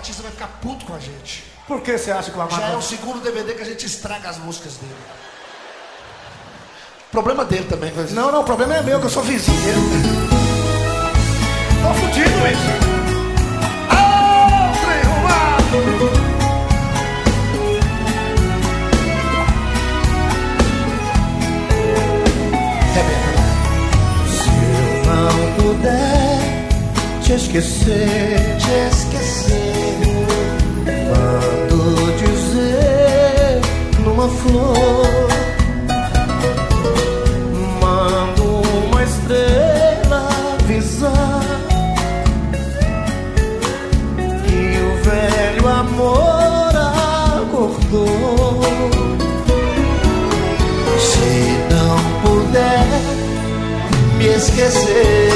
Batista vai ficar puto com a gente. Por que você acha que o Amado... Já é o segundo DVD que a gente estraga as músicas dele. Problema dele também. Não, o problema é meu, que eu sou vizinho dele. Tô fudido, isso. Trem arrumado. Se eu não puder te esquecer, mando dizer numa flor, mando uma estrela avisar que o velho amor acordou. Se não puder me esquecer,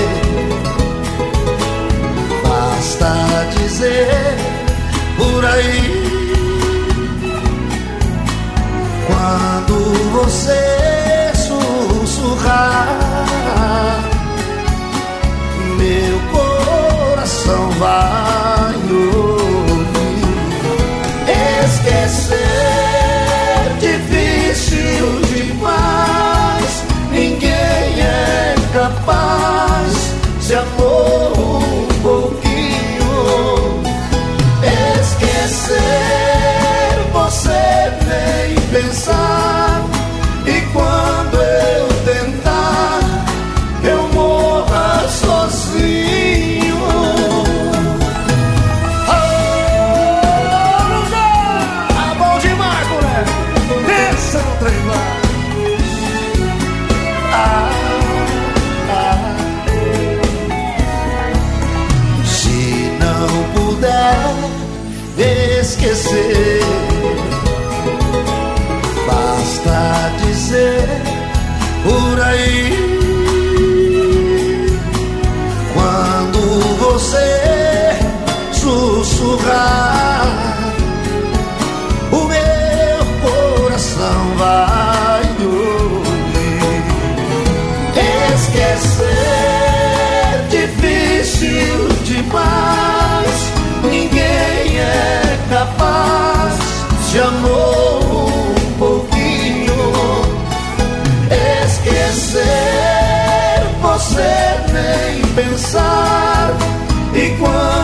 basta dizer por aí, quando você sussurrar, meu coração vai ouvir. Esquecer difícil demais, ninguém é capaz. Se amor um pouquinho, esquecer você nem pensar. E quando eu tentar, eu morra sozinho. Ah, bom demais, moleque. Pensa no trem lá. Se não puder esquecer, basta dizer por aí, quando você sussurrar, o meu coração vai ouvir. Esquecer difícil demais, ninguém é capaz. Se amor um pouquinho, esquecer você nem pensar. E quando